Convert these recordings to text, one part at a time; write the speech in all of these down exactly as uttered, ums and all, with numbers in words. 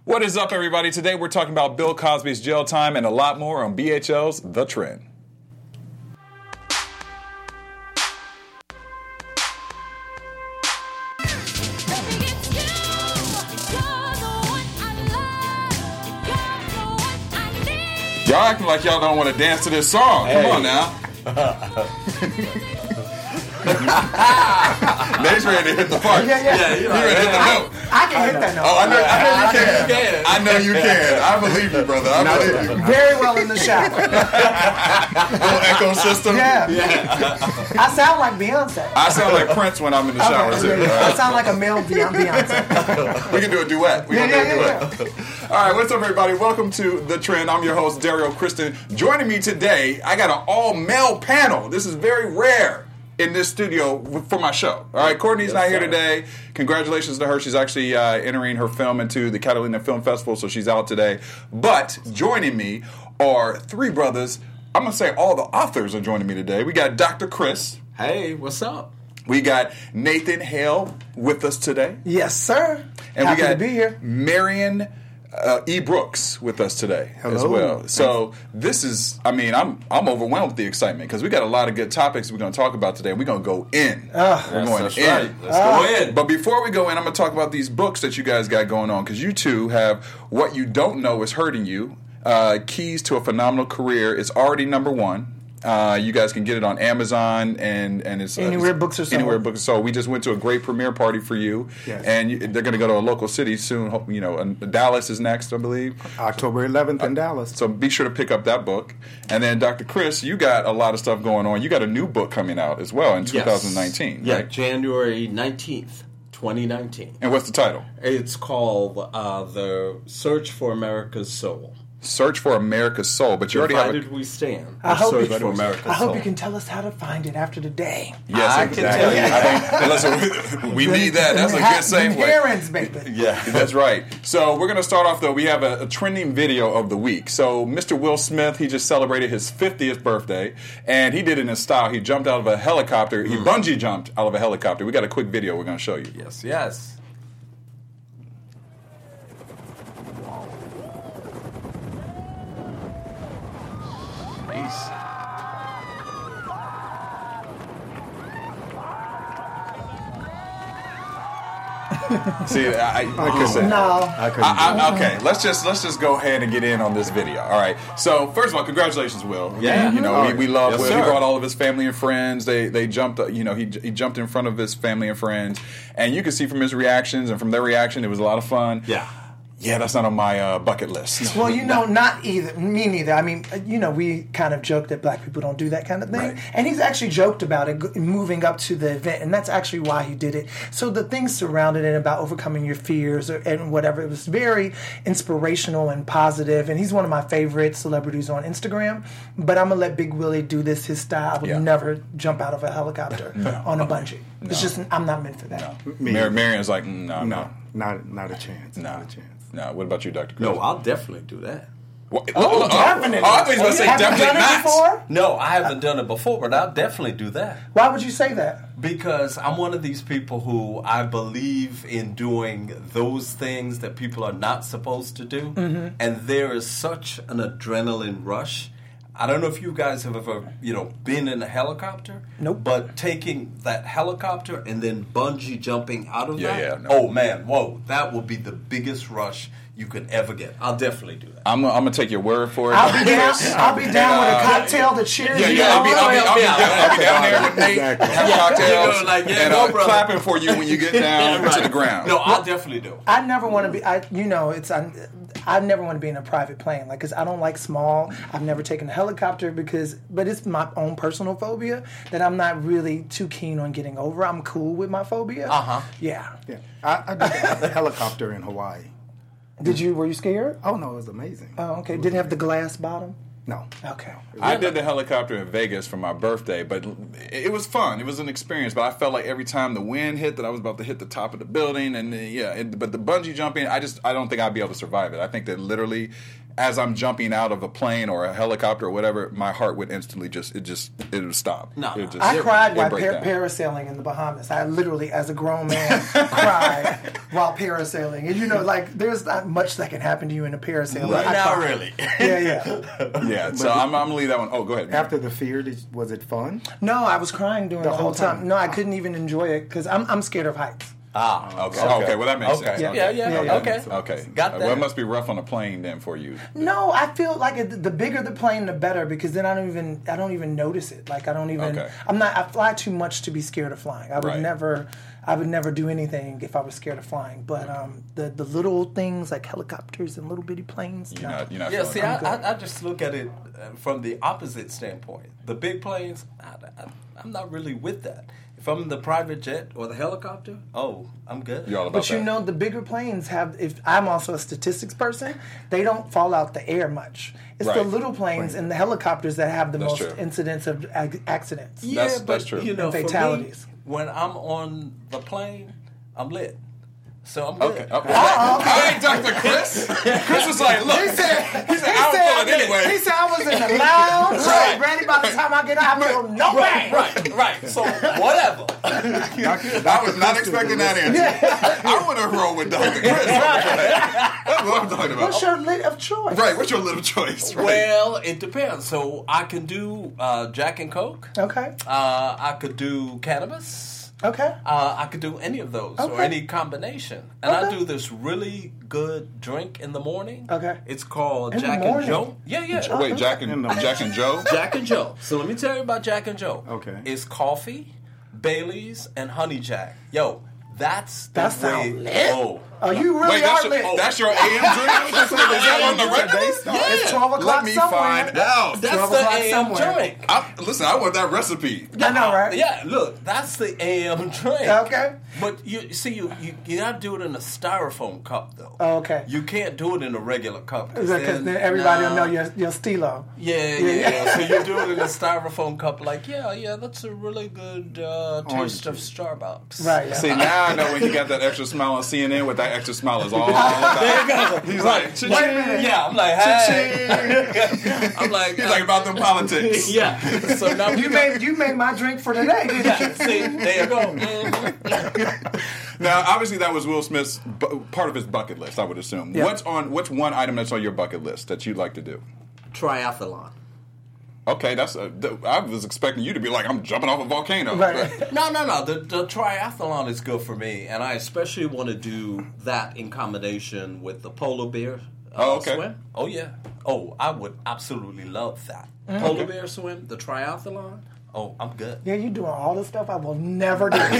What is up, everybody? Today we're talking about Bill Cosby's jail time and a lot more on B H L's The Trend. Y'all acting like y'all don't want to dance to this song. Hey. Come on now. Nate's ready to hit the part. Yeah, yeah. yeah you ready to hit the note. I, I can hit that note. Oh, I know, I know you can. I know you can. I believe you, brother. I believe you. Very well in the shower. Little echo system. Yeah. yeah. I sound like Beyonce. I sound like Prince when I'm in the shower, okay, too. Yeah, yeah. I sound like a male Beyonce. We can do a duet. We yeah, can yeah, do a yeah, duet. Yeah. All right, what's up, everybody? Welcome to The Trend. I'm your host, Dario Kristen. Joining me today, I got an all-male panel. This is very rare in this studio for my show. All right, Courtney's yes, not here sir. today. Congratulations to her. She's actually uh, entering her film into the Catalina Film Festival, so she's out today. But joining me are three brothers. I'm going to say all the authors are joining me today. We got Doctor Chris. Hey, what's up? We got Nathan Hale with us today. Yes, sir. And Happy we got to be here. Marion Uh, E. Brooks with us today Hello. as well. So this is, I mean, I'm I'm overwhelmed with the excitement because we got a lot of good topics we're going to talk about today. We're going to go in. Uh, we're yes, going that's in. Right. Let's uh, go in. But before we go in, I'm going to talk about these books that you guys got going on because you two have What You Don't Know Is Hurting You, uh, Keys to a Phenomenal Career. It's already number one. Uh, you guys can get it on Amazon and, and it's anywhere uh, it's, books are sold. Anywhere books are sold. We just went to a great premiere party for you, yes. and you, they're going to go to a local city soon. You know, and Dallas is next, I believe. October eleventh in uh, Dallas. So be sure to pick up that book. And then, Doctor Chris, you got a lot of stuff going on. You got a new book coming out as well in yes. twenty nineteen. Yeah, right? January nineteenth, twenty nineteen. And what's the title? It's called uh, The Search for America's Soul. Search for America's Soul, but you already have. Divided we stand. I hope, Search you, for America's I hope Soul. you can tell us how to find it after the day. Yes, I exactly. can tell you. I think, listen, we need that. That's a good same way. Parents, baby. Yeah, that's right. So we're going to start off, though. We have a, a trending video of the week. So Mister Will Smith, he just celebrated his fiftieth birthday, and he did it in style. He jumped out of a helicopter. He bungee jumped out of a helicopter. We got a quick video we're going to show you. Yes, yes. See, I, I, I couldn't. No. I couldn't. I, I, okay, let's just let's just go ahead and get in on this video. All right. So first of all, congratulations, Will. Yeah. You know, Oh, we, we love yes, Will. sir. He brought all of his family and friends. They they jumped. You know, he he jumped in front of his family and friends, and you could see from his reactions and from their reaction, it was a lot of fun. Yeah. Yeah, that's not on my uh, bucket list. Well, you know, not either. Me neither. I mean, you know, we kind of joke that black people don't do that kind of thing. Right. And he's actually joked about it g- moving up to the event, and that's actually why he did it. So the things surrounded it about overcoming your fears or, and whatever, it was very inspirational and positive, and he's one of my favorite celebrities on Instagram. But I'm going to let Big Willie do this his style. I would Yeah. never jump out of a helicopter No. on a bungee. No. It's just, I'm not meant for that. No. Me. Mar- Marion's like, mm, no, no, No, not not a chance. no, Not a chance. no. What about you, Doctor Chris? No, I'll definitely do that. What? Oh, definitely. Oh, I thought he was going to say Have you definitely done it not. before? No, I haven't done it before, but I'll definitely do that. Why would you say that? Because I'm one of these people who I believe in doing those things that people are not supposed to do. Mm-hmm. And there is such an adrenaline rush. I don't know if you guys have ever, you know, been in a helicopter. Nope. But taking that helicopter and then bungee jumping out of Yeah, that. yeah, no. Oh, man, whoa. That will be the biggest rush you could ever get. I'll definitely do that. I'm, I'm going to take your word for it. I'll be down. I'll be down with a uh, cocktail to cheer Yeah, you yeah, I'll be, on. I'll be, I'll be, Yeah. down, I'll be down there with Nate, Exactly. have Yeah. cocktails, You know, like, yeah, and no uh, problem. clapping for you when you get down Right. to the ground. No, I'll definitely do it. I never want to be. I you know it's I, I never want to be in a private plane, like, because I don't like small. I've never taken a helicopter because, but it's my own personal phobia that I'm not really too keen on getting over. I'm cool with my phobia. Uh huh. Yeah. Yeah, I, I did the helicopter in Hawaii. Did you? Were you scared? Oh no, it was amazing. Oh, okay. Didn't have the glass bottom. No. Okay. I did the helicopter in Vegas for my birthday, but it was fun. It was an experience, but I felt like every time the wind hit that I was about to hit the top of the building, and uh, yeah, it, but the bungee jumping, I just I don't think I'd be able to survive it. I think that literally as I'm jumping out of a plane or a helicopter or whatever, my heart would instantly just it just it would stop. No, it would just, I it, cried it'd while break par- down. parasailing in the Bahamas. I literally, as a grown man, cried while parasailing. And you know, like, there's not much that can happen to you in a parasailing. Right. I Not cried. really. Yeah, yeah. Yeah, so I'm, I'm gonna leave that one. Oh, go ahead. After the fear, did, was it fun? No, I was crying during the, The whole whole time. time? No, I couldn't even enjoy it because I'm I'm scared of heights. Ah, Okay. okay, well that makes okay. sense. Yeah, Okay. yeah, yeah, Yeah, yeah. okay. Okay, Got Uh, that. Well, it must be rough on a plane then for you. No, I feel like it, the bigger the plane, the better because then I don't even I don't even notice it. Like I don't even. Okay. I'm not. I fly too much to be scared of flying. I would Right. never. I would never do anything if I was scared of flying. But um, the the little things like helicopters and little bitty planes. You're no. not. You're not. Yeah, feeling see, it. I, I, I just look at it uh, from the opposite standpoint. The big planes, I, I, I'm not really with that. If I'm in the private jet or the helicopter, oh, I'm good. You're all about But you that. know, the bigger planes have. If I'm also a statistics person, they don't fall out the air much. It's the Right. little planes and the helicopters that have the That's most true. incidents of ag- accidents. Yeah, That's- but that's true. you know, And for me, fatalities. when I'm on the plane, I'm lit. So I'm good. Okay. okay. All right, Doctor Chris. Chris was like, look. He said, he said, I don't feel it anyway. He said I was in the lounge, Right. ready by the time I get out, I feel no pain. Right, right. So whatever. I was not expecting that answer. I want to roll with Doctor Chris. That's what I'm talking about. What's your lit of choice? Right, what's your little choice? Right. Well, it depends. So I can do uh, Jack and Coke. Okay. Uh, I could do cannabis. Okay. Uh, I could do any of those or Okay. any combination. And I Okay. do this really good drink in the morning. Okay. It's called In the Jack and morning? Joe. Yeah, yeah. Wait, Jack and Jack and Joe. Jack and Joe. So let me tell you about Jack and Joe. Okay. It's coffee, Bailey's, and honey Jack. Yo, that's the That way. sound lit. Oh. Oh, you really Wait, are that's your, lit. oh, that's your A M drink? Is that on the record? Yeah. It's twelve o'clock Let me somewhere. find out. That's twelve the o'clock A M somewhere. drink. I, listen, I want that recipe. I know, right? Yeah, look, that's the A M drink. Okay. But you see, you, you, you gotta do it in a styrofoam cup, though. Oh, okay. You can't do it in a regular cup. Because then, everybody nah. will know you're, you're Stilo. Yeah, yeah, yeah. So you do it in a styrofoam cup, like, yeah, yeah, that's a really good uh, taste of Starbucks. Right. Yeah. See, now I know when he got that extra smile on C N N, what that extra smile is all about. There you go. He's like, "Cha-ching." Wait a minute. Yeah, I'm like, hey. I'm like, He's like about them politics. yeah. So now You made you made my drink for today, didn't you? yeah, see, there you go. Mhm. Now, obviously, that was Will Smith's bu- part of his bucket list. I would assume. Yeah. What's on? What's one item that's on your bucket list that you'd like to do? Triathlon. Okay, that's. A, th- I was expecting you to be like, I'm jumping off a volcano. Right. No, no, no. The, the triathlon is good for me, and I especially want to do that in combination with the polar bear uh, Oh, okay. swim. Oh, yeah. Oh, I would absolutely love that. Polar bear swim, the triathlon. Oh, I'm good. Yeah, you doing all the stuff I will never do.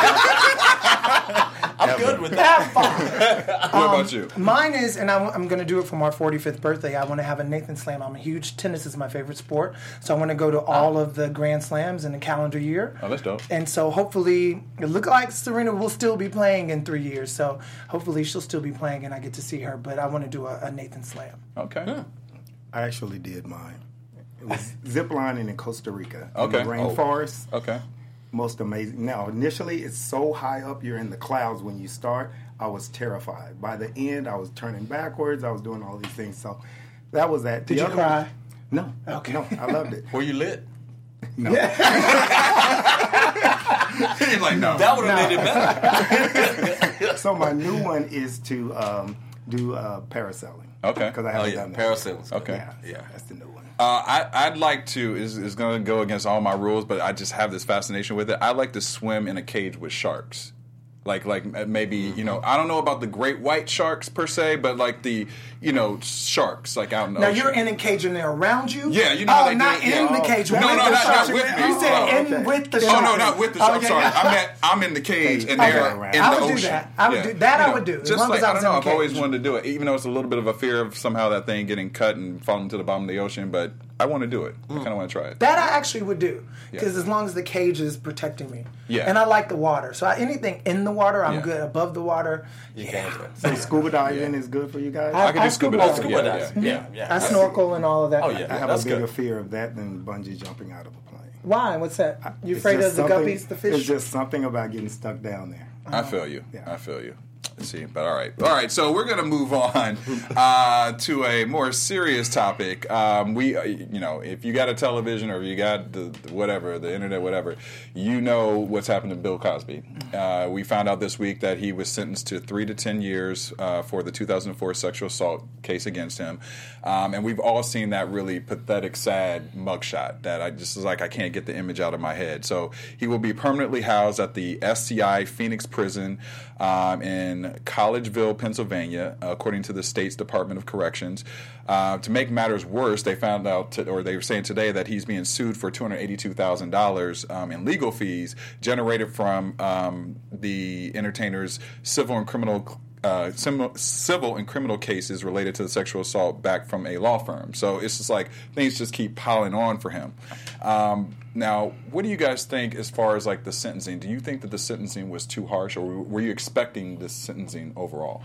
I'm good with that. Have fun. What about you? Mine is, and I'm, I'm going to do it for my forty-fifth birthday. I want to have a Nathan Slam. I'm a huge tennis is my favorite sport, so I want to go to all of the Grand Slams in the calendar year. Oh, that's dope. And so hopefully, it looks like Serena will still be playing in three years. So hopefully, she'll still be playing, and I get to see her. But I want to do a, a Nathan Slam. Okay. I actually did mine. It was zip lining in Costa Rica. Okay. In the Oh. rainforest. Okay. Most amazing. Now, initially, it's so high up, you're in the clouds when you start. I was terrified. By the end, I was turning backwards. I was doing all these things. So that was that. Did The you other cry? one- no. Okay. No, I loved it. Were you lit? No. He's like, no. That would have made it better. So my new one is to um, do uh, parasailing. Okay. Because I Oh, haven't yeah. done that. Parasailing's good. Okay. Yeah, Yeah. that's the new one. Uh, I, I'd like to, is is going to go against all my rules, but I just have this fascination with it. I like to swim in a cage with sharks. Like, like maybe, you know, I don't know about the great white sharks per se, but like the, you know, sharks, like out in the Now ocean. you're in a cage and they're around you. Yeah, you know how Oh, they do not it. in Yeah. the cage. No, with no, the not- not sharks. with me. You said Oh, in okay. with the Oh, sharks. no, not with the Oh, sharks. yeah, Sorry. yeah. I meant I'm in the cage and Okay. they're in I the would do ocean. that. I would do- that I You know, would do, as Just long like, as I I was don't know, in the I've always cage. wanted to do it, even though it's a little bit of a fear of somehow that thing getting cut and falling to the bottom of the ocean, but I want to do it. I kind of want to try it. That I actually would do because Yeah. as long as the cage is protecting me, Yeah. and I like the water, so I, anything in the water, I'm Yeah. good. Above the water, You yeah. can't do it. So scuba diving is good for you guys? I- I can do scuba scuba diving. dive. Yeah, Scuba yeah. diving. Yeah, yeah. I snorkel and all of that. Oh, yeah. I have That's a bigger good. fear of that than bungee jumping out of a plane. Why? What's that? You It's afraid just of the something- guppies, the fish? It's just something about getting stuck down there. I feel you. Yeah. I feel you. Let's see, but all right, all right. So we're gonna move on uh, to a more serious topic. Um, we, uh, you know, if you got a television or you got the, the whatever, the internet, whatever, you know what's happened to Bill Cosby. Uh, we found out this week that he was sentenced to three to ten years uh, for the two thousand four sexual assault case against him, um, and we've all seen that really pathetic, sad mugshot that I just is like I can't get the image out of my head. So he will be permanently housed at the S C I Phoenix Prison um, in Collegeville, Pennsylvania, according to the state's Department of Corrections. Uh, to make matters worse, they found out, to, or they were saying today, that he's being sued for two hundred eighty-two thousand dollars um, in legal fees generated from um, the entertainer's civil and criminal Uh, sim- civil and criminal cases related to the sexual assault back from a law firm. So it's just like things just keep piling on for him. Um, now, what do you guys think as far as like the sentencing? Do you think that the sentencing was too harsh, or were you expecting this sentencing overall?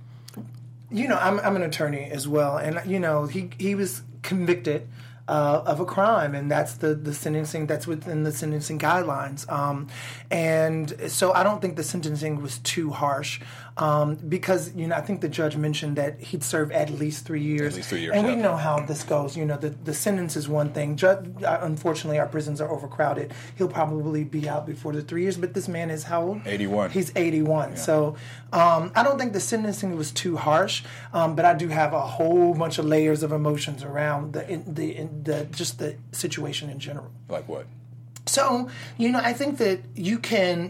You know, I'm I'm an attorney as well, and you know he he was convicted Uh, of a crime, and that's the, the sentencing that's within the sentencing guidelines. Um, and so I don't think the sentencing was too harsh um, because, you know, I think the judge mentioned that he'd serve at least three years. At least three years, And yeah. we know how this goes. You know, the, the sentence is one thing. Judge, uh, unfortunately, our prisons are overcrowded. He'll probably be out before the three years, but this man is how old? eighty-one. He's eighty-one. Yeah. So um, I don't think the sentencing was too harsh, um, but I do have a whole bunch of layers of emotions around the the, the just the situation in general. Like what? So, you know, I think that you can,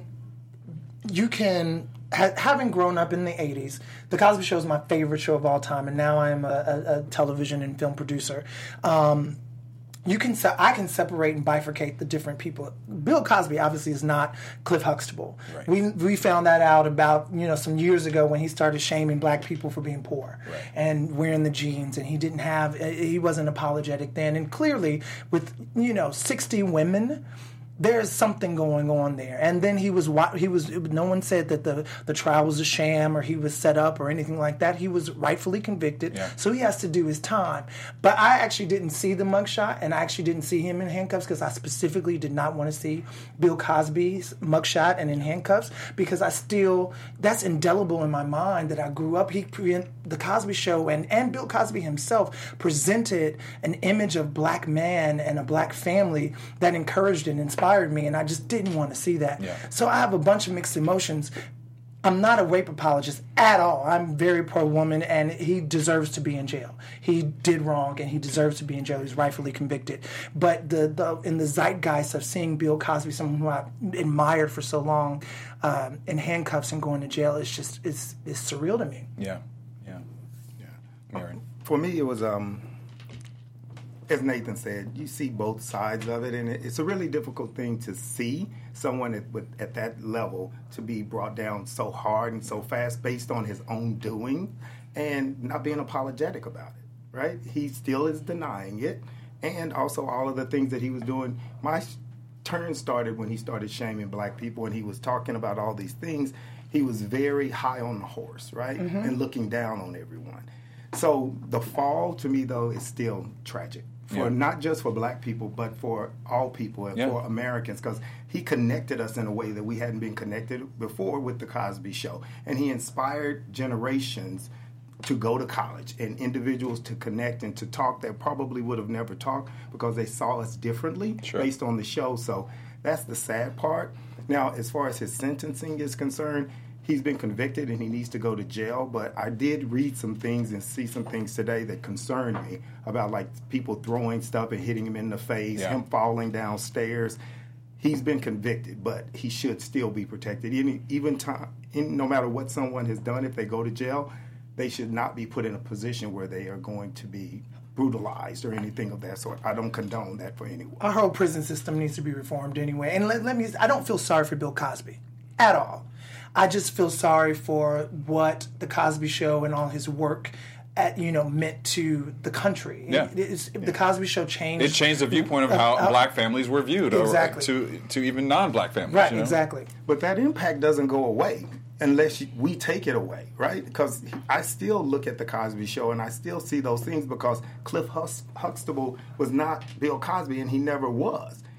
you can, ha- having grown up in the eighties, The Cosby Show is my favorite show of all time, and now I am a, a, a television and film producer. Um, You can, se- I can separate and bifurcate the different people. Bill Cosby obviously is not Cliff Huxtable. Right. We we found that out about you know some years ago when he started shaming black people for being poor Right. and wearing the jeans, and he didn't have, he wasn't apologetic then. And clearly, with you know sixty women, there's something going on there. And then he was, he was. No one said that the, the trial was a sham or he was set up or anything like that. He was rightfully convicted, yeah. so he has to do his time. But I actually didn't see the mugshot, and I actually didn't see him in handcuffs because I specifically did not want to see Bill Cosby's mugshot and in handcuffs because I still, that's indelible in my mind that I grew up. He the Cosby Show and, and Bill Cosby himself presented an image of black man and a black family that encouraged and inspired me, and I just didn't want to see that. Yeah. So I have a bunch of mixed emotions. I'm not a rape apologist at all. I'm very pro-woman, and he deserves to be in jail. He did wrong, and he deserves to be in jail. He's rightfully convicted. But the, the in the zeitgeist of seeing Bill Cosby, someone who I admired for so long, um, in handcuffs and going to jail, it's just it's it's surreal to me. Yeah, yeah, Yeah. Aaron. For me, it was, um, as Nathan said, you see both sides of it, and it- it's a really difficult thing to see someone at, with, at that level to be brought down so hard and so fast based on his own doing and not being apologetic about it, right? He still is denying it, and also all of the things that he was doing. My turn started when he started shaming black people, and he was talking about all these things. He was very high on the horse, right, and looking down on everyone. So the fall, to me, though, is still tragic. For Yeah. not just for black people, but for all people and Yeah. for Americans, because he connected us in a way that we hadn't been connected before with the Cosby Show, and he inspired generations to go to college and individuals to connect and to talk that probably would have never talked because they saw us differently Sure. based on the show. So that's the sad part. Now, as far as his sentencing is concerned, he's been convicted and he needs to go to jail, but I did read some things and see some things today that concerned me about like people throwing stuff and hitting him in the face, Yeah. him falling downstairs. He's been convicted, but he should still be protected. Even, even time, in, no matter what someone has done, if they go to jail, they should not be put in a position where they are going to be brutalized or anything of that sort. I don't condone that for anyone. Our whole prison system needs to be reformed anyway. And let, let me, I don't feel sorry for Bill Cosby at all. I just feel sorry for what the Cosby Show and all his work at, you know, meant to the country. Yeah. It, it's, the Cosby Show changed. It changed the viewpoint of how uh, black families were viewed, Exactly. or to to even non-black families. Right, you know? exactly. But that impact doesn't go away unless you, we take it away, right? Because I still look at the Cosby Show and I still see those things because Cliff Hus- Huxtable was not Bill Cosby, and he never was.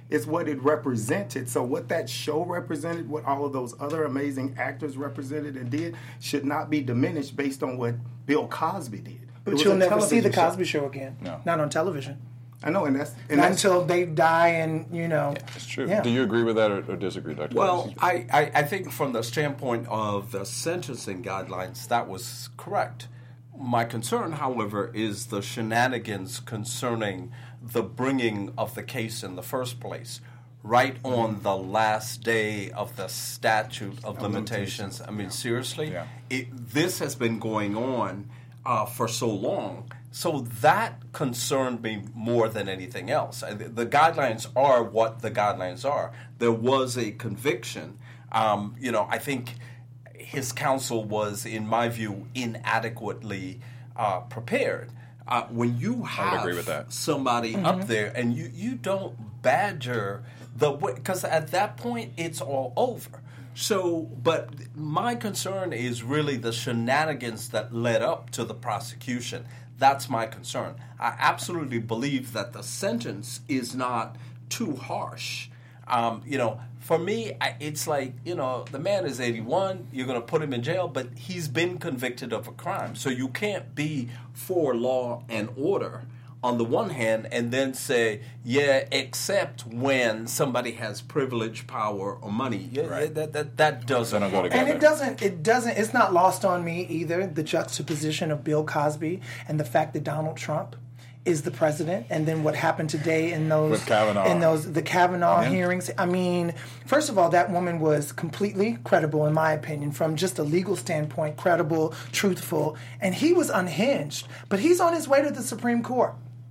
It's what it represented. So what that show represented, what all of those other amazing actors represented and did, should not be diminished based on what Bill Cosby did. But you'll never see the Cosby show, show again. No. Not on television. I know, and that's... And Not that's, until they die and, you know... Yeah, that's true. Yeah. Do you agree with that or, or disagree, Doctor Well, I, I, I think from the standpoint of the sentencing guidelines, that was correct. My concern, however, is the shenanigans concerning the bringing of the case in the first place, right on the last day of the statute of limitations. I mean, seriously, Yeah. it, this has been going on uh, for so long. So that concerned me more than anything else. I- The guidelines are what the guidelines are. There was a conviction. Um, you know, I think his counsel was, in my view, inadequately uh, prepared. Uh, when you have agree with that. somebody up there and you, you don't badger the way, because at that point it's all over. So, but my concern is really the shenanigans that led up to the prosecution. That's my concern. I absolutely believe that the sentence is not too harsh. Um, you know, for me, I, it's like, you know, the man is eighty-one, you're going to put him in jail, but he's been convicted of a crime. So you can't be for law and order on the one hand and then say, yeah, except when somebody has privilege, power, or money. Yeah, Right. that, that, that doesn't They don't go work. together. And it doesn't, it doesn't, it's not lost on me either, the juxtaposition of Bill Cosby and the fact that Donald Trump is the president, and then what happened today in those With Kavanaugh. in those the Kavanaugh Yeah. hearings. I mean, first of all, that woman was completely credible, in my opinion, from just a legal standpoint, credible, truthful, and he was unhinged. But he's on his way to the Supreme Court.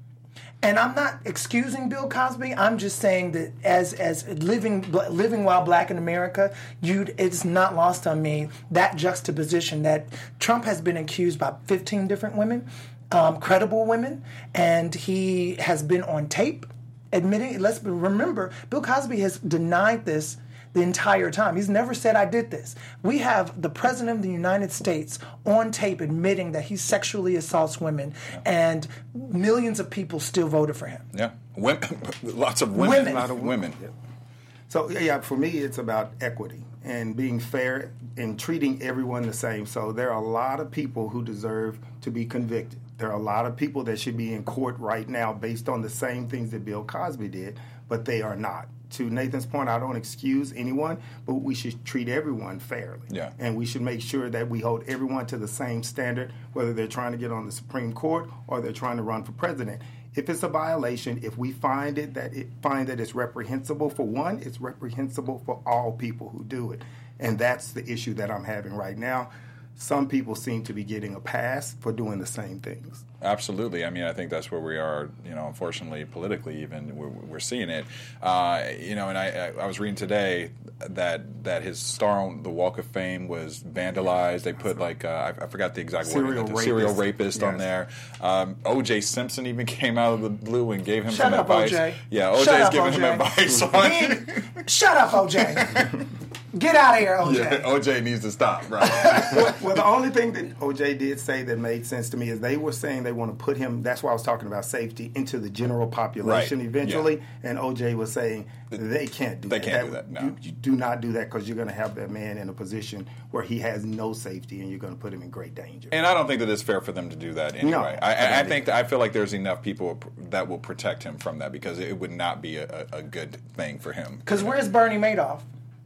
And I'm not excusing Bill Cosby. I'm just saying that as as living living while black in America, you it's not lost on me that juxtaposition that Trump has been accused by fifteen different women, um, credible women, and he has been on tape admitting. Let's remember, Bill Cosby has denied this the entire time. He's never said, I did this. We have the President of the United States on tape admitting that he sexually assaults women, yeah. and millions of people still voted for him. Yeah. Women, lots of women. Women. A lot of women. Yeah. So, yeah, for me, it's about equity and being fair and treating everyone the same. So there are a lot of people who deserve to be convicted. There are a lot of people that should be in court right now based on the same things that Bill Cosby did, but they are not. To Nathan's point, I don't excuse anyone, but we should treat everyone fairly. Yeah. And we should make sure that we hold everyone to the same standard, whether they're trying to get on the Supreme Court or they're trying to run for president. If it's a violation, if we find it that it find that it's reprehensible for one, it's reprehensible for all people who do it. And that's the issue that I'm having right now. Some people seem to be getting a pass for doing the same things. Absolutely. I mean, I think that's where we are, you know, unfortunately, politically even, we're, we're seeing it. Uh, you know, and I, I was reading today that that his star on the Walk of Fame was vandalized. They put, like, uh, I, I forgot the exact Serial word, the rapist. serial rapist Yes. on there. Um, O J Simpson even came out of the blue and gave him Shut some up, advice. O J. Yeah, O J's Shut up, giving O J. him advice on He- Shut up, O J. Get out of here, O J. Yeah, O J needs to stop, right? well, well, the only thing that O J did say that made sense to me is they were saying they want to put him, that's why I was talking about safety, into the general population Right. eventually. Yeah. And O J was saying they can't do They that. can't do that, no. You, you do not do that because you're going to have that man in a position where he has no safety and you're going to put him in great danger. And I don't think that it's fair for them to do that anyway. No, I, I I, I don't think that I feel like there's enough people that will protect him from that because it would not be a, a, a good thing for him. Because where's Bernie Madoff?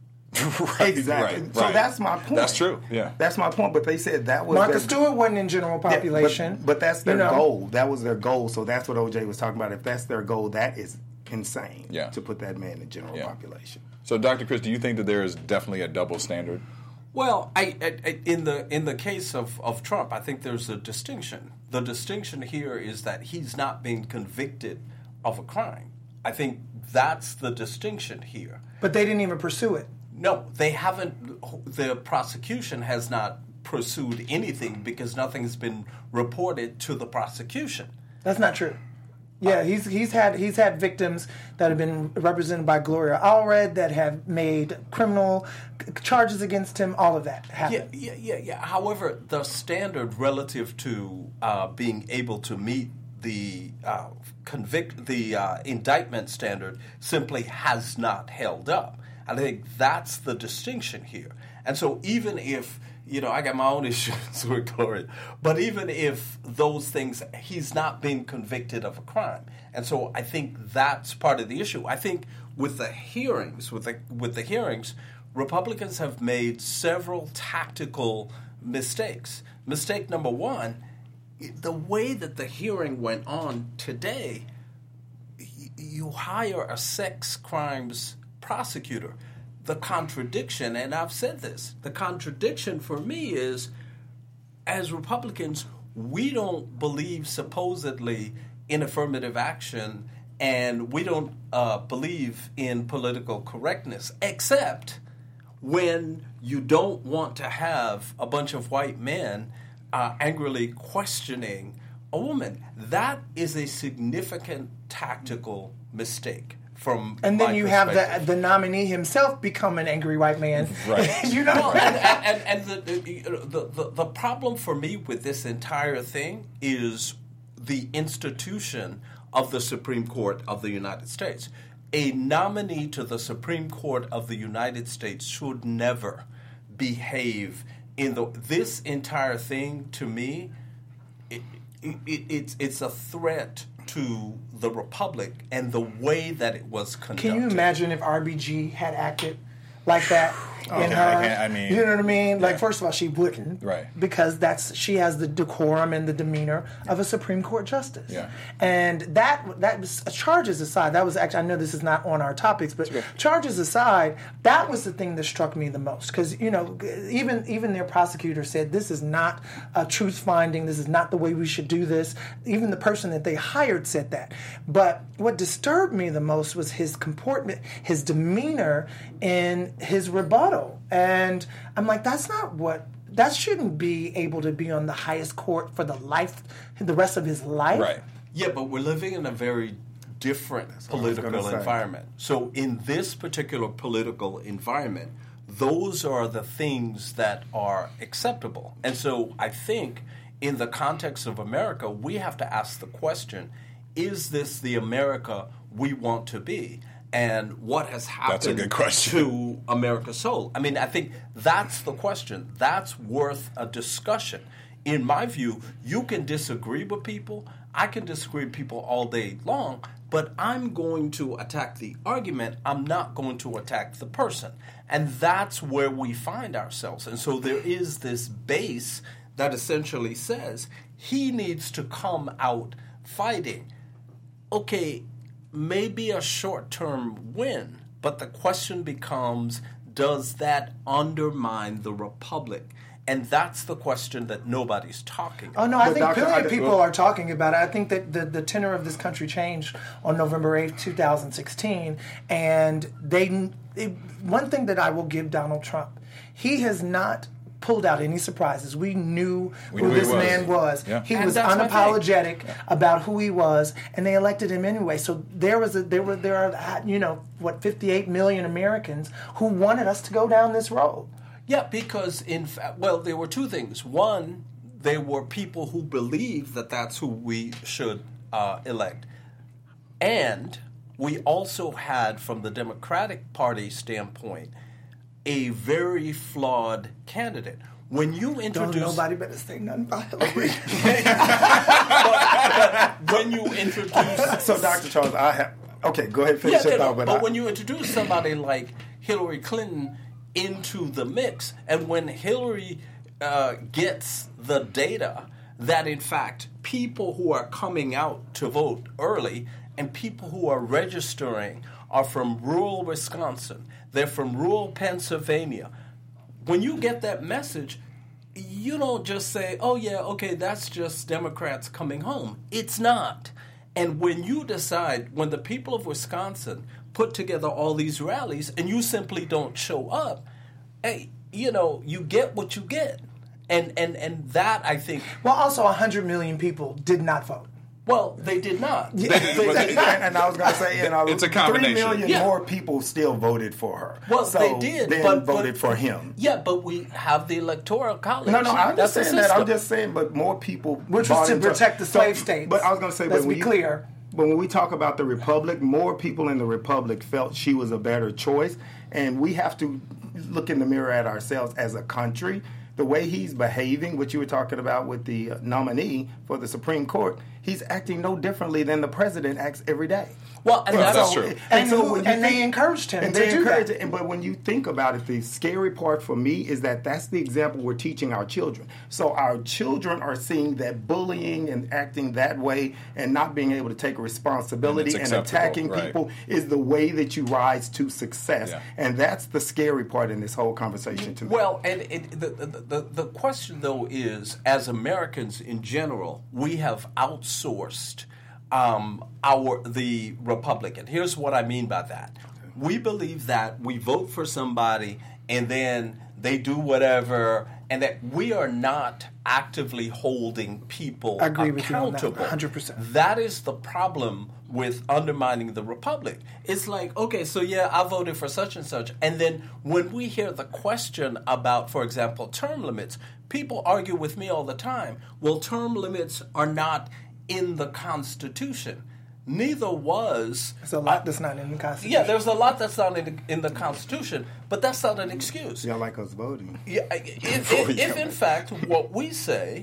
Right, Exactly. right, so right. that's my point. That's true, yeah. That's my point. But they said that was Martha their, Stewart wasn't in general Yeah, population. But, but that's their you know. goal. That was their goal. So that's what O J was talking about. If that's their goal, that is insane Yeah. to put that man in the general Yeah. population. So, Doctor Chris, do you think that there is definitely a double standard? Well, I, I, I, in the in the case of, of Trump, I think there's a distinction. The distinction here is that he's not being convicted of a crime. I think that's the distinction here. But they didn't even pursue it. No, they haven't. The prosecution has not pursued anything because nothing's been reported to the prosecution. That's not true. Yeah, he's he's had he's had victims that have been represented by Gloria Allred that have made criminal c- charges against him. All of that Yeah, happened. yeah, yeah, yeah. However, the standard relative to uh, being able to meet the uh, convict the uh, indictment standard simply has not held up. I think that's the distinction here. And so even if, you know, I got my own issues with Gloria, but even if those things, he's not been convicted of a crime. And so I think that's part of the issue. I think with the hearings, with the, with the hearings, Republicans have made several tactical mistakes. Mistake number one, the way that the hearing went on today, you hire a sex crimes prosecutor. The contradiction, and I've said this, the contradiction for me is, as Republicans, we don't believe supposedly in affirmative action, and we don't uh, believe in political correctness, except when you don't want to have a bunch of white men uh, angrily questioning a woman. That is a significant tactical mistake. From and then you have the the nominee himself become an angry white man. Right. you know? No, and and, and the, the, the, the problem for me with this entire thing is the institution of the Supreme Court of the United States. A nominee to the Supreme Court of the United States should never behave in the this entire thing. To me, it, it, it, it's it's a threat to the Republic and the way that it was conducted. Can you imagine if R B G had acted like that Okay, in her? I can't- I mean, you know what I mean? Like, yeah. first of all, she wouldn't, Right. Because that's she has the decorum and the demeanor of a Supreme Court justice. Yeah. And that that was charges aside. That was actually I know this is not on our topics, but charges aside, that was the thing that struck me the most because you know even even their prosecutor said this is not a truth finding. This is not the way we should do this. Even the person that they hired said that. But what disturbed me the most was his comportment, his demeanor in his rebuttal. And I'm like, that's not what, that shouldn't be able to be on the highest court for the life, the rest of his life. Right. Yeah, but we're living in a very different what I was political gonna say. environment. So in this particular political environment, those are the things that are acceptable. And so I think in the context of America, we have to ask the question, is this the America we want to be? And what has happened That's a good question. to America's soul? I mean, I think that's the question. That's worth a discussion. In my view, you can disagree with people. I can disagree with people all day long, but I'm going to attack the argument. I'm not going to attack the person. And that's where we find ourselves. And so there is this base that essentially says he needs to come out fighting. Okay, maybe a short-term win, but the question becomes, does that undermine the Republic? And that's the question that nobody's talking about. Oh, no, I But think Doctor plenty of I- people are talking about it. I think that the, the tenor of this country changed on November eighth, twenty sixteen. And they, it, one thing that I will give Donald Trump, he has not pulled out any surprises. We knew We who knew he this was. man was. Yeah. He And was that's my thing. unapologetic about who he was, and they elected him anyway. So there was a, there were there are you know what fifty-eight million Americans who wanted us to go down this road. Yeah, because in fact, well, there were two things. One, there were people who believed that that's who we should uh, elect. And we also had, from the Democratic Party standpoint, a very flawed candidate. When you Don't introduce... nobody better say nothing about Hillary. when you introduce... So, Doctor Charles, I have. Okay, go ahead and finish Yeah, your no, thought. but But, I, when you introduce somebody like Hillary Clinton into the mix, and when Hillary uh, gets the data that, in fact, people who are coming out to vote early and people who are registering are from rural Wisconsin, they're from rural Pennsylvania. When you get that message, you don't just say, oh, yeah, okay, that's just Democrats coming home. It's not. And when you decide, when the people of Wisconsin put together all these rallies and you simply don't show up, hey, you know, you get what you get. And and, and that, I think... Well, also one hundred million people did not vote. Well, they did not. They did- and, but they- and I was going to say, you know, It's a three combination. million Yeah. more people still voted for her. Well, so they did, then but voted but- for him. Yeah, but we have the electoral college. No, no, I That's the understand that. I'm system. just saying, but more people, Which was bought to into- protect the slave states. But I was going to say, Let's but when be you- clear. But when we talk about the Republic, more people in the Republic felt she was a better choice, and we have to look in the mirror at ourselves as a country. The way he's behaving, what you were talking about with the nominee for the Supreme Court, he's acting no differently than the president acts every day. Well, and Well, that's, that's So- true. And, so who- when you and they think- encouraged him and to they do encourage that. it. And, but when you think about it, the scary part for me is that that's the example we're teaching our children. So our children are seeing that bullying and acting that way and not being able to take responsibility And it's and, acceptable, attacking right. people is the way that you rise to success. Yeah. And that's the scary part in this whole conversation to me. Well, and it, the, the, the, the question, though, is as Americans in general, we have outsourced um, our the Republican. Here's what I mean by that. We believe that we vote for somebody and then they do whatever, and that we are not actively holding people I agree with you on that, accountable. one hundred percent. That is the problem with undermining the Republic. It's like, okay, so yeah, I voted for such and such. And then when we hear the question about, for example, term limits, people argue with me all the time. Well, term limits are not in the Constitution. Neither was... There's a lot that's not in the Constitution. Yeah, there's a lot that's not in the, in the Constitution, but that's not an excuse. Y'all like us voting. Yeah, if, Before if, you if come in in. fact what we say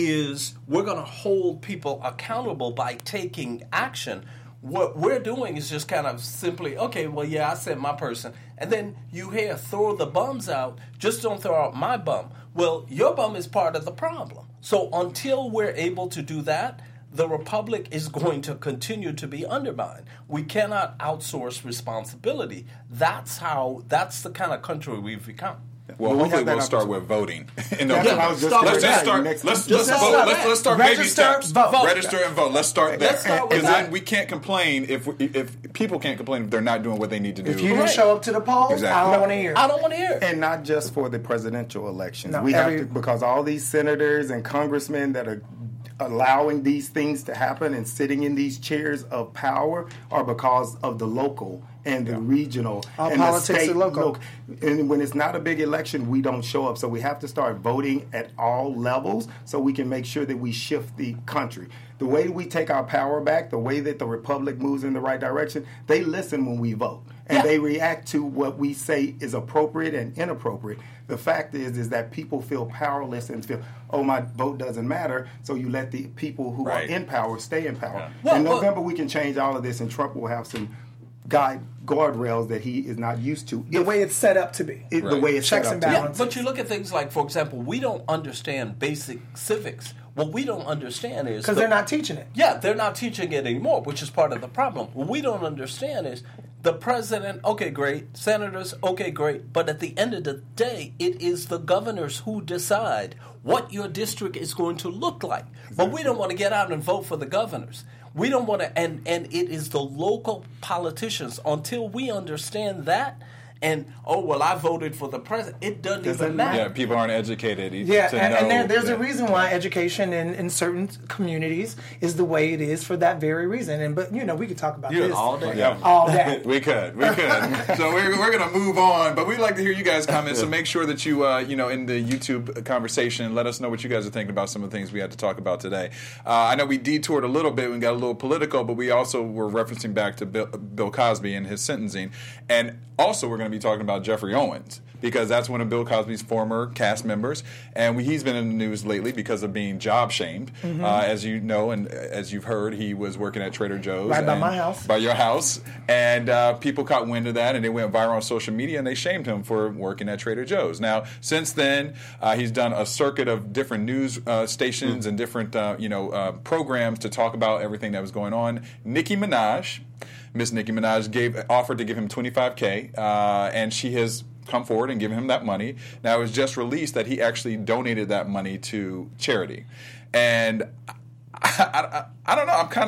is we're going to hold people accountable by taking action, what we're doing is just kind of simply, okay, well, yeah, I sent my person, and then you hear throw the bums out, just don't throw out my bum. Well, your bum is part of the problem. So until we're able to do that, the Republic is going to continue to be undermined. We cannot outsource responsibility. That's how, that's the kind of country we've become. Well, Well, we hopefully have that we'll start opportunity. with voting. in That's November. what I was just Start let's with just that. start. Next- Let's just let's, start vote, with let's that. let's start baby Register, steps. vote. Register and vote. Let's start there. Let's start with Because that. then we can't complain if we, if people can't complain if they're not doing what they need to do. If you didn't Right. show up to the polls, Exactly. I don't want to hear. I don't want to hear it. And not just for the presidential elections. No, we every- have to, because all these senators and congressmen that are allowing these things to happen and sitting in these chairs of power are because of the local and the regional All and politics the state. are local. loc- And when it's not a big election, we don't show up. So we have to start voting at all levels so we can make sure that we shift the country. The way we take our power back, the way that the Republic moves in the right direction, they listen when we vote. And Yeah. they react to what we say is appropriate and inappropriate. The fact is, is that people feel powerless and feel, oh, my vote doesn't matter. So you let the people who Right. are in power stay in power. Well, in well- November, we can change all of this, and Trump will have some guide guardrails that he is not used to. the If- way it's set up to be. it- the Right. way it's Checks set and up to be. Yeah, balances. but you look at things like, for example, we don't understand basic civics. What we don't understand is Because the- they're not teaching it. Yeah, they're not teaching it anymore, which is part of the problem. What we don't understand is the president, okay, great. Senators, okay, great. But at the end of the day, it is the governors who decide what your district is going to look like. But we don't want to get out and vote for the governors. We don't want to, and, and it is the local politicians. Until we understand that, and, oh, well, I voted for the president, it doesn't Doesn't even matter. matter. Yeah, people aren't educated. Yeah, to and, know and there, there's that- a reason why education in, in certain communities is the way it is for that very reason. And but you know, we could talk about Yeah, this all day. Yeah. all day. We could, we could. So we're, we're going to move on, but we'd like to hear you guys' comments. So make sure that you, uh, you know, in the YouTube conversation, let us know what you guys are thinking about some of the things we had to talk about today. Uh, I know we detoured a little bit, we got a little political, but we also were referencing back to Bill, Bill Cosby and his sentencing, and also we're going to be talking about Jeffrey Owens, because that's one of Bill Cosby's former cast members, and we, he's been in the news lately because of being job shamed. Mm-hmm. Uh, as you know, and as you've heard, he was working at Trader Joe's, Right by and- my house. by your house, and uh, people caught wind of that, and it went viral on social media, and they shamed him for working at Trader Joe's. Now, since then, uh, he's done a circuit of different news uh, stations mm. and different, uh, you know, uh, programs to talk about everything that was going on. Nicki Minaj, Miss Nicki Minaj, gave offered to give him twenty-five K, uh, and she has come forward and given him that money. Now, it was just released that he actually donated that money to charity, and I, I, I, I don't know. I'm kind of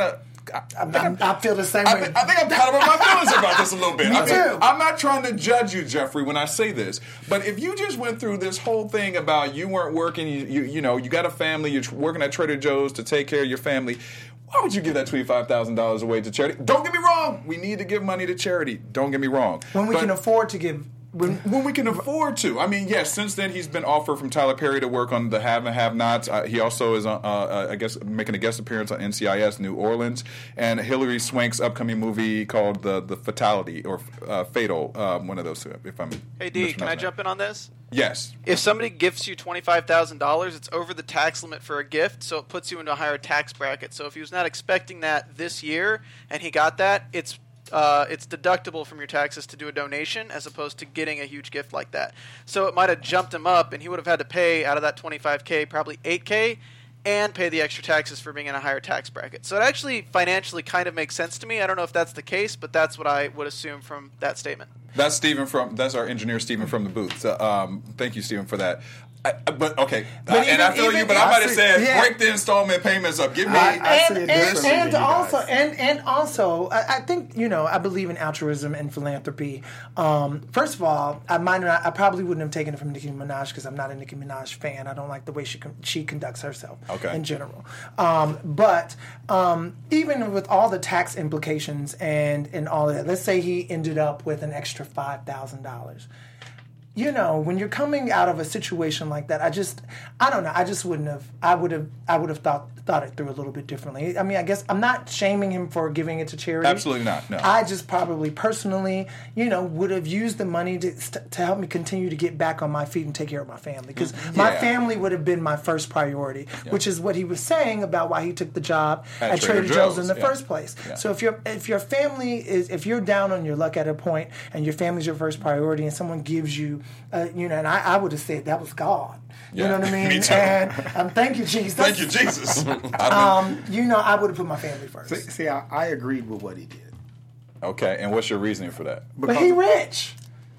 I, I, I'm, I feel the same I, way. th- I think I'm kind of in my feelings about this a little bit. Me I mean, too. I'm not trying to judge you, Jeffrey, when I say this, but if you just went through this whole thing about you weren't working, you you, you know, you got a family, you're working at Trader Joe's to take care of your family. Why would you give that twenty-five thousand dollars away to charity? Don't get me wrong. We need to give money to charity. Don't get me wrong. When we But can afford to give. when, when we can afford to. I mean, yes, since then he's been offered from Tyler Perry to work on the Have and Have-Nots. Uh, he also is, uh, uh, I guess, making a guest appearance on N C I S New Orleans. And Hilary Swank's upcoming movie called The the Fatality, or uh, Fatal, uh, one of those two, if I'm Hey, D, can I jump in on this? Yes. If somebody gifts you twenty-five thousand dollars, it's over the tax limit for a gift, so it puts you into a higher tax bracket. So if he was not expecting that this year and he got that, it's uh, it's deductible from your taxes to do a donation as opposed to getting a huge gift like that. So it might have jumped him up, and he would have had to pay out of that twenty-five K probably eight K and pay the extra taxes for being in a higher tax bracket. So it actually financially kind of makes sense to me. I don't know if that's the case, but that's what I would assume from that statement. That's Stephen from. That's our engineer, Stephen from the booth. So, um, thank you, Stephen, for that. I, but okay, But uh, even- and I feel even- you, but I I might have see- said yeah. break the installment payments up. Give me. I- I- see and, it and, differently than and you also, guys. and and also, I, I think you know, I believe in altruism and philanthropy. Um, first of all, I might not, I probably wouldn't have taken it from Nicki Minaj because I'm not a Nicki Minaj fan. I don't like the way she con- she conducts herself Okay. in general. Um, but um, even with all the tax implications and and all of that, let's say he ended up with an extra five thousand dollars. You know, when you're coming out of a situation like that, I just, I don't know, I just wouldn't have, I would have, I would have thought thought it through a little bit differently. I mean, I guess I'm not shaming him for giving it to charity. Absolutely not, no. I just probably personally, you know, would have used the money to to help me continue to get back on my feet and take care of my family, because my Yeah. family would have been my first priority, which is what he was saying about why he took the job At at, Trader Trader, Joe's, Joe's, in the yeah. first place. Yeah. So if your if your family is if you're down on your luck at a point and your family's your first priority and someone gives you, uh, you know, and I, I would have said that was God. You Yeah. know what I mean? Me too. And um, thank you, Jesus. Thank you, Jesus. I've been- Um, you know, I would have put my family first. See, see I, I agreed with what he did. okay, and what's your reasoning for that? But he rich.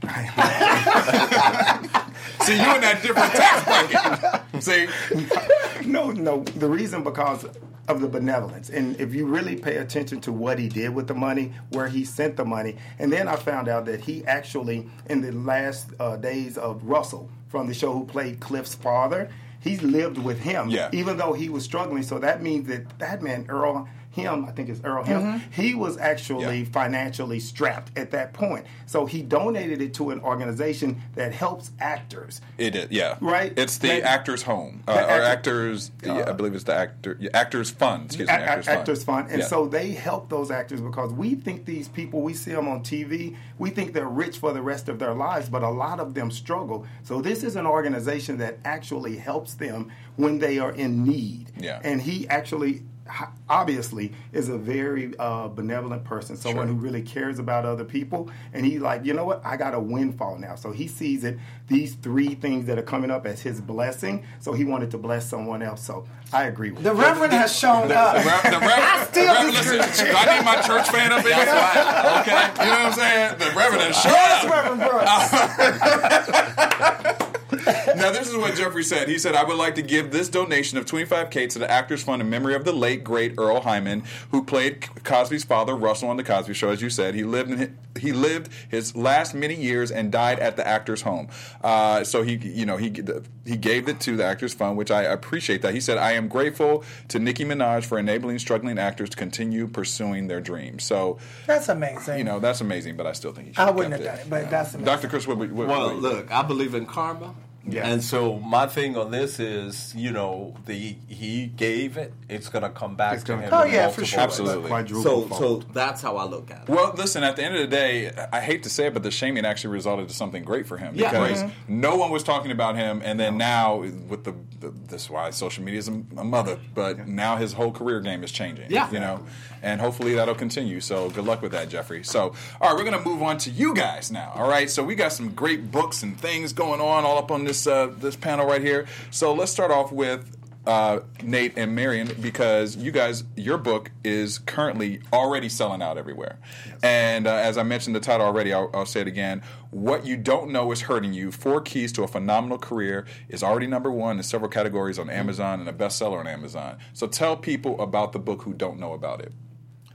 See, you in that different tax bracket. See, No, no. The reason because of the benevolence. And if you really pay attention to what he did with the money, where he sent the money, and then I found out that he actually, in the last uh, days of Russell from the show who played Cliff's father, he lived with him, Yeah. even though he was struggling. So that means that that man, Earl, him, I think it's Earl, him, Mm-hmm. he was actually Yeah. financially strapped at that point. So he donated it to an organization that helps actors. it is, yeah. Right? It's the That- Actors Home. Uh, The or actor- Actors, yeah, I believe it's the actor, yeah, Actors Fund. Excuse me, A- a- Actors Fund. Actors Fund. And Yeah. so they help those actors because we think these people, we see them on T V, we think they're rich for the rest of their lives, but a lot of them struggle. So this is an organization that actually helps them when they are in need. Yeah. And he actually, h- obviously, is a very uh, benevolent person, someone Sure. who really cares about other people. And he's like, you know what? I got a windfall now. So he sees it, these three things that are coming up as his blessing. So he wanted to bless someone else. So I agree with The you. Reverend has shown The, up. the, Rev- the, Rev- I the still Rev- disagree. listen, do I need my church fan up in here? Okay, you know what I'm saying? The Reverend has showed Yes, up. Reverend Brooks. Now, this is what Jeffrey said. He said, I would like to give this donation of twenty-five K to the Actors Fund in memory of the late, great Earl Hyman, who played Cosby's father, Russell, on The Cosby Show, as you said. He lived in his, he lived his last many years and died at the Actors Home. Uh, so he, you know, he he gave it to the Actors Fund, which I appreciate that. He said, I am grateful to Nicki Minaj for enabling struggling actors to continue pursuing their dreams. So, That's amazing. you know, that's amazing, but I still think he should I have wouldn't kept have done it, but you know. that's amazing. Doctor Chris, what, what, what Well, what- look, I believe in karma. Yeah. And so my thing on this is, you know, the he gave it, it's going to come back It's to gonna him. come in Oh, yeah, multiple for sure. ways. Absolutely. Quadruple So, fold. so that's how I look at it. Well, listen, at the end of the day, I hate to say it, but the shaming actually resulted to something great for him Yeah. because Mm-hmm. no one was talking about him, and then now with the, the this is why social media is a, a mother, but now his whole career game is changing. Yeah. you know, and hopefully that'll continue. So good luck with that, Jeffrey. So all right, we're gonna move on to you guys now. All right, so we got some great books and things going on all up on this uh, this panel right here. So let's start off with uh, Nate and Marion, because you guys, your book is currently already selling out everywhere. Yes. And uh, as I mentioned the title already, I'll, I'll say it again. What You Don't Know Is Hurting You, Four Keys to a Phenomenal Career, is already number one in several categories on Amazon and a bestseller on Amazon. So tell people about the book who don't know about it.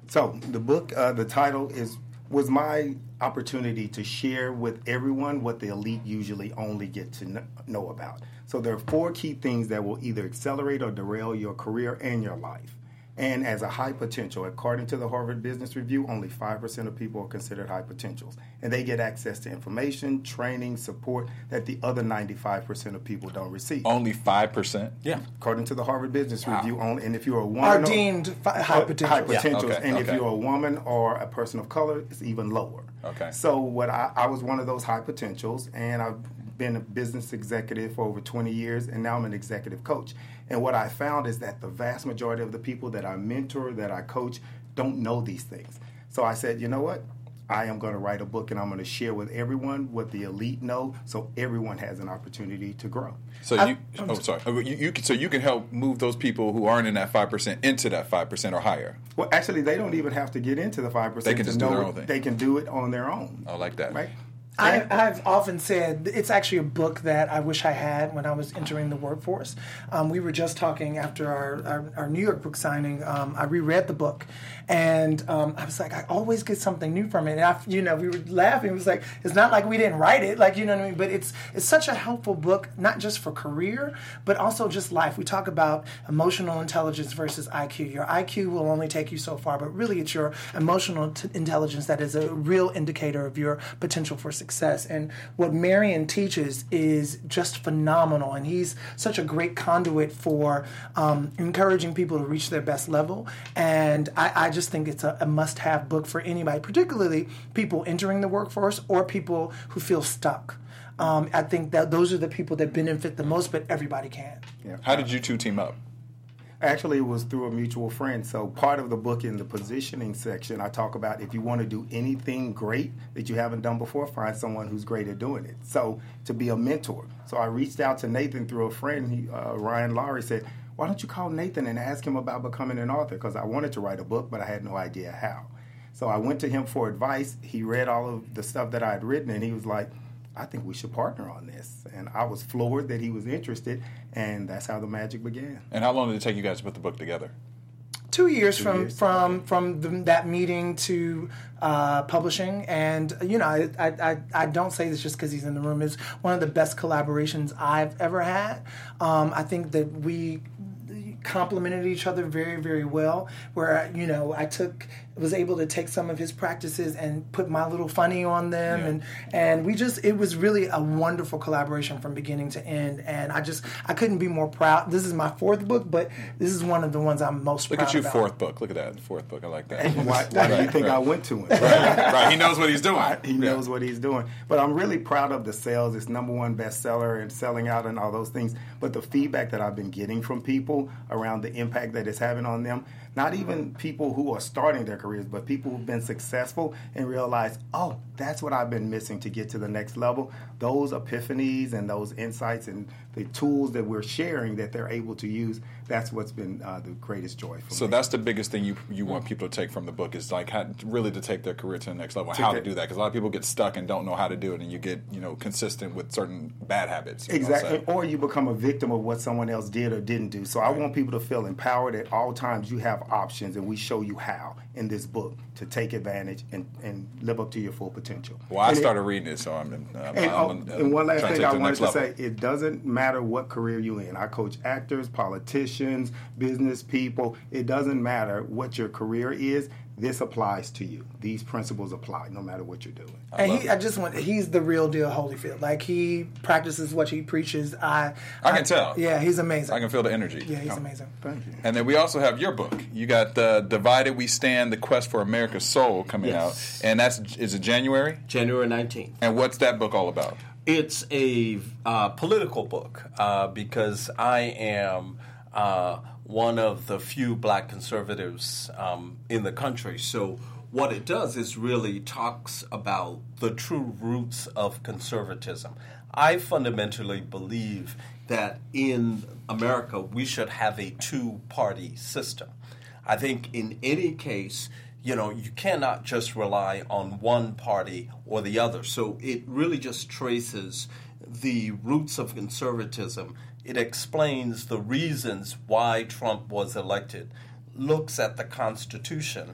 So the book, uh, the title is was my opportunity to share with everyone what the elite usually only get to kn- know about. So there are four key things that will either accelerate or derail your career and your life. And as a high potential, according to the Harvard Business Review, only five percent of people are considered high potentials. And they get access to information, training, support that the other ninety-five percent of people don't receive. Only five percent? Yeah. According to the Harvard Business Wow. Review, only, and if you're a woman... Are or- deemed fi- high uh, potentials. High potentials. Yeah. Okay, And if okay. you're a woman or a person of color, it's even lower. Okay. So what I, I was one of those high potentials, and I've been a business executive for over twenty years, and now I'm an executive coach. And what I found is that the vast majority of the people that I mentor, that I coach, don't know these things. So I said, you know what? I am going to write a book, and I'm going to share with everyone what the elite know, so everyone has an opportunity to grow. So I- you, oh, sorry. Oh, You, you can, so you can help move those people who aren't in that five percent into that five percent or higher. Well, actually, they don't even have to get into the five percent. They can just to do know their it. own thing. They can do it on their own. I like that. Right? I, I've often said it's actually a book that I wish I had when I was entering the workforce. Um, we were just talking after our, our, our New York book signing. Um, I reread the book, and um, I was like, I always get something new from it. And I, you know, we were laughing. It was like it's not like we didn't write it, like you know what I mean. But it's it's such a helpful book, not just for career, but also just life. We talk about emotional intelligence versus I Q. Your I Q will only take you so far, but really it's your emotional t- intelligence that is a real indicator of your potential for success. And what Marion teaches is just phenomenal. And he's such a great conduit for um, encouraging people to reach their best level. And I, I just think it's a, a must-have book for anybody, particularly people entering the workforce or people who feel stuck. Um, I think that those are the people that benefit the most, but everybody can. Yeah. How did you two team up? Actually, it was through a mutual friend. So part of the book in the positioning section, I talk about if you want to do anything great that you haven't done before, find someone who's great at doing it. So to be a mentor. So I reached out to Nathan through a friend, he, uh, Ryan Lowry, said, why don't you call Nathan and ask him about becoming an author? Because I wanted to write a book, but I had no idea how. So I went to him for advice. He read all of the stuff that I had written, and he was like, I think we should partner on this. And I was floored that he was interested, and that's how the magic began. And how long did it take you guys to put the book together? Two years Two from years, from okay. from the, that meeting to uh, publishing, and you know, I I, I don't say this just because he's in the room. It's one of the best collaborations I've ever had. Um, I think that we complemented each other very very well. Where you know, I took was able to take some of his practices and put my little funny on them, Yeah. and and we just it was really a wonderful collaboration from beginning to end. And I just I couldn't be more proud. This is my fourth book, but this is one of the ones I'm most Look proud at you, about. fourth book. Look at that, fourth book. I like that. Why, why do you Right, think right. I went to him? right, right. He knows what he's doing. He knows what he's doing. But I'm really proud of the sales. It's number one bestseller and selling out and all those things. But the feedback that I've been getting from people around the impact that it's having on them, not even people who are starting their careers, but people who've been successful and realize, oh, that's what I've been missing to get to the next level. Those epiphanies and those insights and the tools that we're sharing that they're able to use, that's what's been uh, the greatest joy for So me. that's the biggest thing you you want people to take from the book is like how, really to take their career to the next level. To How to get- do that because a lot of people get stuck and don't know how to do it, and you get you know consistent with certain bad habits. you know, Exactly. so- Or you become a victim of what someone else did or didn't do. So I want people to feel empowered at all times. You have options, and we show you how in this book to take advantage and, and live up to your full potential. Well, I And it- started reading it, so I'm. I'm, And, I'm, oh, I'm and one last trying to thing take I to the wanted next to level. say, it doesn't matter what career you're in. I coach actors, politicians, business people. It doesn't matter what your career is. This applies to you. These principles apply no matter what you're doing. And love he, it. I just want, he's the real deal Holyfield. Like, he practices what he preaches. I I can tell. Yeah, he's amazing. I can feel the energy. yeah, he's Um, amazing. Thank you. And then we also have your book. You got the Divided We Stand: The Quest for America's Soul coming Yes. out, and that's is it January? January nineteenth. And what's that book all about? It's a uh, political book uh, because I am uh, one of the few black conservatives um, in the country. So what it does is really talks about the true roots of conservatism. I fundamentally believe that in America we should have a two-party system. I think in any case, you know, you cannot just rely on one party or the other. So it really just traces the roots of conservatism. It explains the reasons why Trump was elected, looks at the Constitution,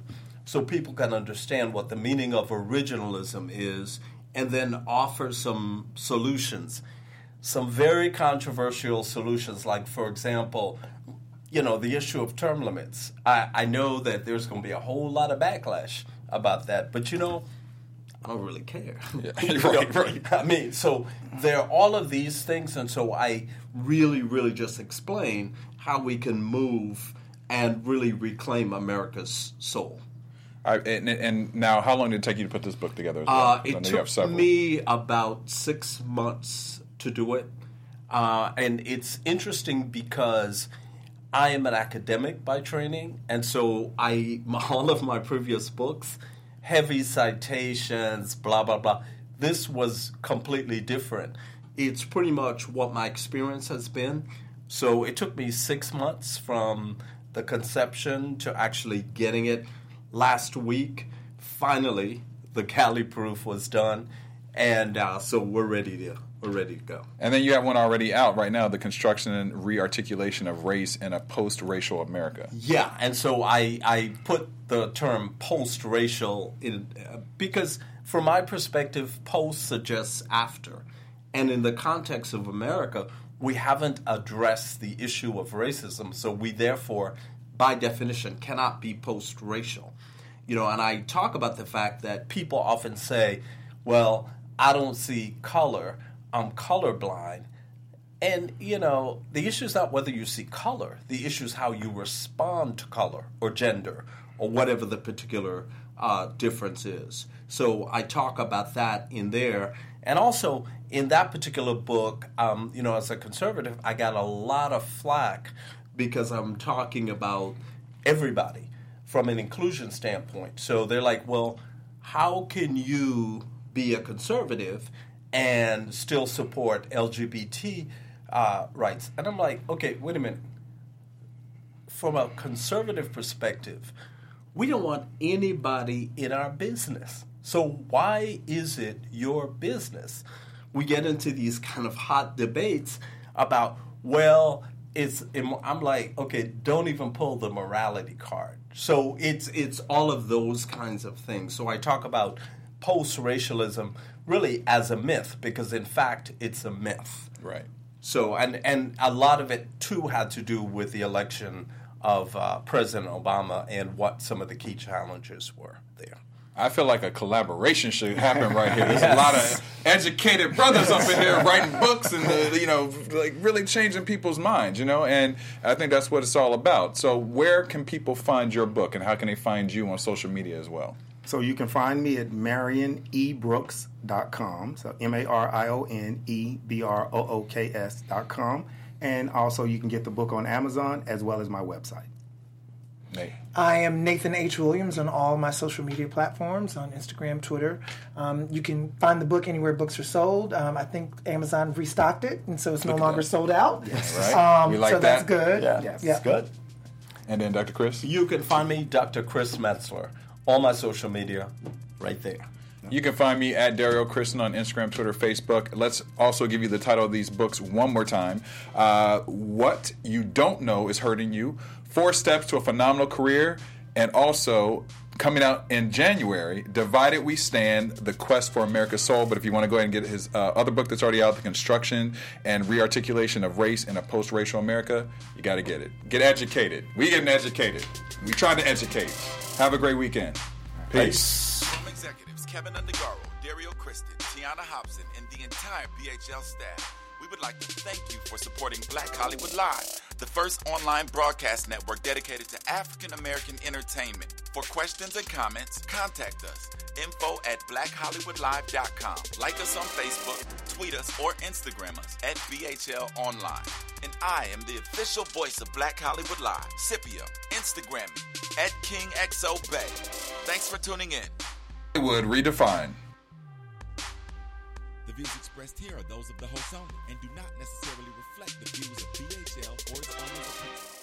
so people can understand what the meaning of originalism is, and then offer some solutions, some very controversial solutions, like, for example, you know, the issue of term limits. I, I know that there's going to be a whole lot of backlash about that, but, you know, I don't really care. Yeah. You right, know? right. I mean, so there are all of these things, and so I really, really just explain how we can move and really reclaim America's soul. I, and, and now, how long did it take you to put this book together as well? Uh, 'Cause I it know you took have several. me about six months to do it. Uh, and it's interesting because I am an academic by training, and so I all of my previous books, heavy citations, blah, blah, blah. This was completely different. It's pretty much what my experience has been. So it took me six months from the conception to actually getting it. Last week, finally, the Cali proof was done, and uh, so we're ready to we're ready to go. And then you have one already out right now, The Construction and Rearticulation of Race in a Post-Racial America. Yeah, and so I I put the term post-racial in uh, because from my perspective, post suggests after, and in the context of America, we haven't addressed the issue of racism, so we therefore, by definition, cannot be post-racial. You know, and I talk about the fact that people often say, well, I don't see color, I'm colorblind. And, you know, the issue is not whether you see color. The issue is how you respond to color or gender or whatever the particular uh, difference is. So I talk about that in there. And also, in that particular book, um, you know, as a conservative, I got a lot of flack because I'm talking about everybody from an inclusion standpoint. So they're like, well, how can you be a conservative and still support L G B T uh, rights? And I'm like, okay, wait a minute. From a conservative perspective, we don't want anybody in our business. So why is it your business? We get into these kind of hot debates about, well, it's, I'm like, okay, don't even pull the morality card. So it's it's all of those kinds of things. So I talk about post-racialism really as a myth because, in fact, it's a myth. Right. So and, and a lot of it, too, had to do with the election of uh, President Obama and what some of the key challenges were there. I feel like a collaboration should happen right here. There's a lot of educated brothers up in here writing books and, uh, you know, like really changing people's minds, you know, and I think that's what it's all about. So where can people find your book and how can they find you on social media as well? So you can find me at marion e brooks dot com, so M A R I O N E B R O O K S dot com, and also you can get the book on Amazon as well as my website. Nate. I am Nathan H. Williams on all my social media platforms, on Instagram, Twitter. Um, you can find the book anywhere books are sold. Um, I think Amazon restocked it, and so it's no Look at longer that. sold out. Right. Um, We like so that's that. good. Yeah, Yes. Yeah. it's good. And then Doctor Chris? You can find me, Doctor Chris Metzler, all my social media right there. You can find me at Dario Kristen on Instagram, Twitter, Facebook. Let's also give you the title of these books one more time. Uh, What You Don't Know Is Hurting You, Four Steps to a Phenomenal Career, and also coming out in January, Divided We Stand, The Quest for America's Soul. But if you want to go ahead and get his uh, other book that's already out, The Construction and Rearticulation of Race in a Post-Racial America, you got to get it. Get educated. We getting educated. We trying to educate. Have a great weekend. Peace. From executives Kevin Undergaro, Dario Kristen, Tiana Hobson, and the entire B H L staff, we would like to thank you for supporting Black Hollywood Live, the first online broadcast network dedicated to African American entertainment. For questions and comments, contact us. Info at black hollywood live dot com. Like us on Facebook, tweet us, or Instagram us at B H L Online. And I am the official voice of Black Hollywood Live, Scipio. Instagram me at King X O Bay. Thanks for tuning in. Hollywood Redefined. The views expressed here are those of the host only and do not necessarily reflect the views of B H L or its owners or